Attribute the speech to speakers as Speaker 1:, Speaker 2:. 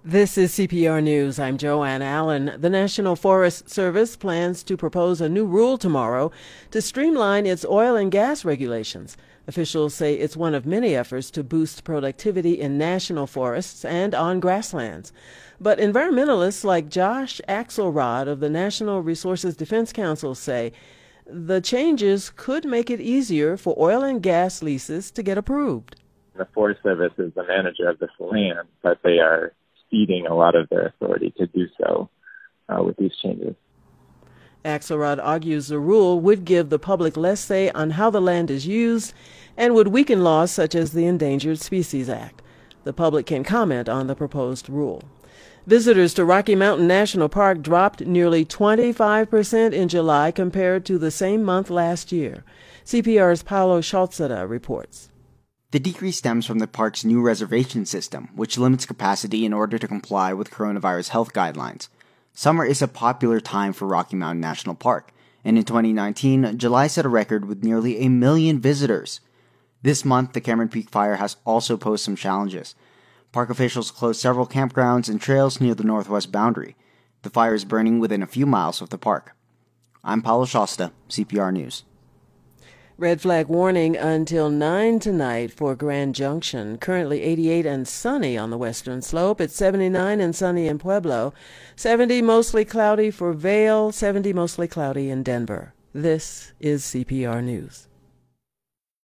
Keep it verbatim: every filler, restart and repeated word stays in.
Speaker 1: This is C P R News. I'm Joanne Allen. The National Forest Service plans to propose a new rule tomorrow to streamline its oil and gas regulations. Officials say it's one of many efforts to boost productivity in national forests and on grasslands. But environmentalists like Josh Axelrod of the National Resources Defense Council say the changes could make it easier for oil and gas leases to get approved.
Speaker 2: The Forest Service is the manager of this land, but they are ceding a lot of their authority to do so uh, with these changes.
Speaker 1: Axelrod argues the rule would give the public less say on how the land is used and would weaken laws such as the Endangered Species Act. The public can comment on the proposed rule. Visitors to Rocky Mountain National Park dropped nearly twenty-five percent in July compared to the same month last year. C P R's Paolo Scholzada reports.
Speaker 3: The decrease stems from the park's new reservation system, which limits capacity in order to comply with coronavirus health guidelines. Summer is a popular time for Rocky Mountain National Park, and in twenty nineteen, July set a record with nearly a million visitors. This month, the Cameron Peak Fire has also posed some challenges. Park officials closed several campgrounds and trails near the northwest boundary. The fire is burning within a few miles of the park. I'm Paulo Shosta, C P R News.
Speaker 1: Red flag warning until nine tonight for Grand Junction. Currently eighty-eight and sunny on the western slope. It's seventy-nine and sunny in Pueblo. seventy mostly cloudy for Vail. seventy mostly cloudy in Denver. This is C P R News.